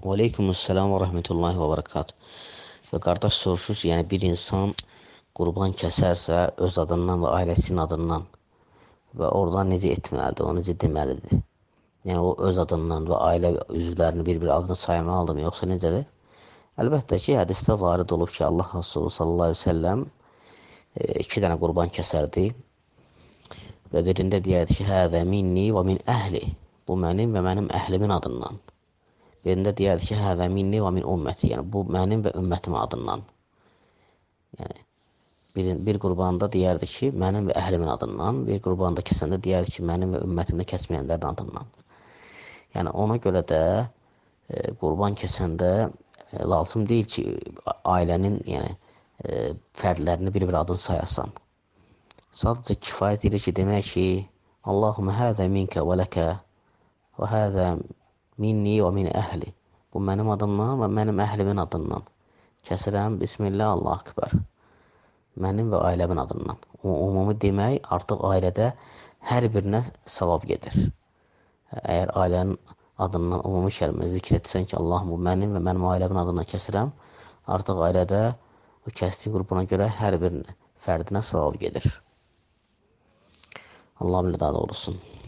Və aleykumussalam və rəhmətullahi və barakatuh. Və qardaş soruşur ki, yəni bir insan qurban kəsərsə öz adından və ailəsinin adından və oradan necə etməlidir, o necə deməlidir? Yəni o öz adından və ailə üzvlərini bir-bir adını saymalıdır mı, yoxsa necədir? Əlbəttə ki, hədisdə varid olub ki, Allah Resulü sallallahu aleyhi ve sellem iki dənə qurban kəsərdi və birində deyərdi ki, həzə minni və min əhli, bu mənim və mənim əhlimin adından. Birində deyərdi ki, həzə minni və min ümməti, yəni bu mənim və ümmətim adından. Yəni bir qurbanda deyərdi ki, mənim və əhlimin adından, bir qurbanda kəsəndə deyərdi ki, mənim və ümmətimdə kəsməyənlərin adından. Yəni ona görə də qurban kəsəndə lazım deyil ki, ailənin fərdlərini bir-bir adını sayasan. Sadəcə kifayət edir ki, demək ki, Allahumə həzə minkə və ləkə və həzə minni və min əhli. Bu mənim adımdan və mənim əhlimin adından. Kəsirəm, bismillah, Allah akbar. Mənim və ailəmin adından. Umumi demək, artıq ailədə hər birinə savab gedir. Əgər ailənin adından umumi kəlmə zikr etsən ki, Allahım, bu mənim və mənim ailəmin adından kəsirəm, artıq ailədə o kəsdiyi qrupuna görə hər bir fərdinə savab gedir. Allah bilə daha doğrusun.